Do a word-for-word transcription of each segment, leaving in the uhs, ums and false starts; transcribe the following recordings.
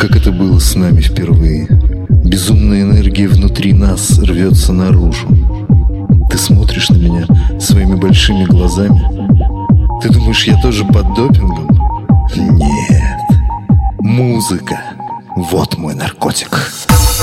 как это было с нами впервые. Безумная энергия внутри нас рвется наружу. Ты смотришь на меня своими большими глазами. Ты думаешь, я тоже под допингом? Нет. Музыка. Вот мой наркотик.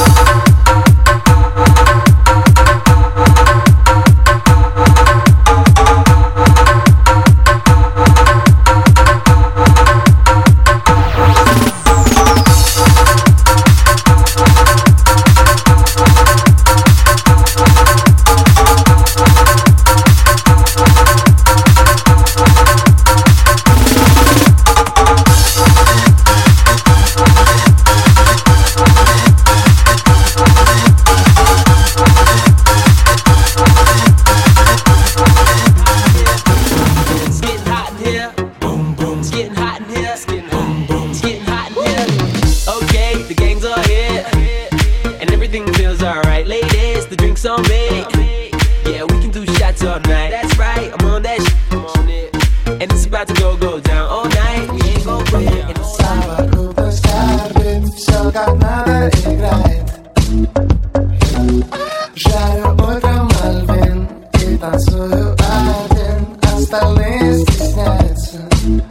On me. Yeah, we can do shots all night. That's right, I'm on that shit. I'm on it. And it's about to go, go down all night. We ain't gon' quit. Всё как надо играет. Жарю утром Мальвин и танцую один. Остальные стесняются.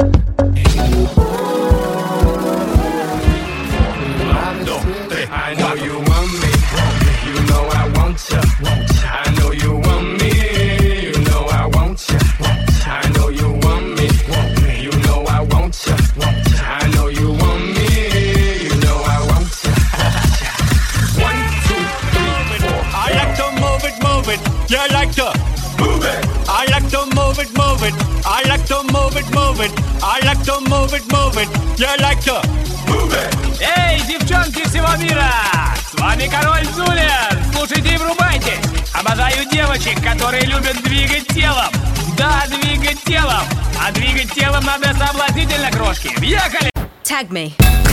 I know you want me. You know I want you. I know you want me. You know I want you. I know you want me. You know I want you. I know you want me. You know I want you. One, two, three, four. I like to move it, move it. You like to move it. I like to move it, move it. I like to move it, move it. I like to move it, move it. You like to move it. Эй, девчонки всего мира! С вами Король Джулиан! Слушайте и врубайте! Обожаю девочек, которые любят двигать телом! Да, двигать телом! А двигать телом надо соблазнительно, крошки! Въехали! Tag me.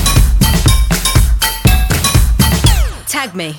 Tag me.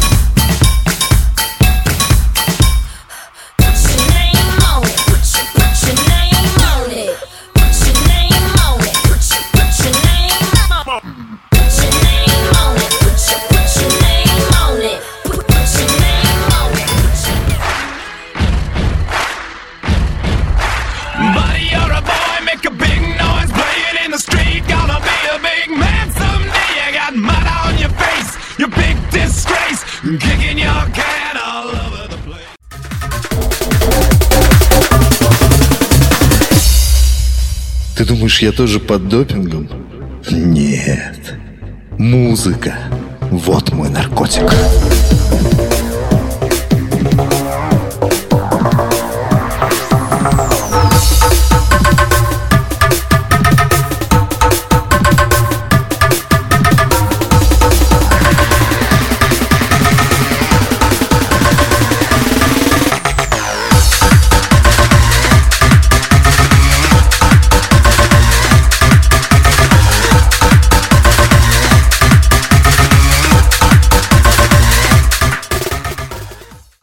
Kicking your can all over the place. Ты думаешь, я тоже под допингом? Нет. Музыка. Вот мой наркотик.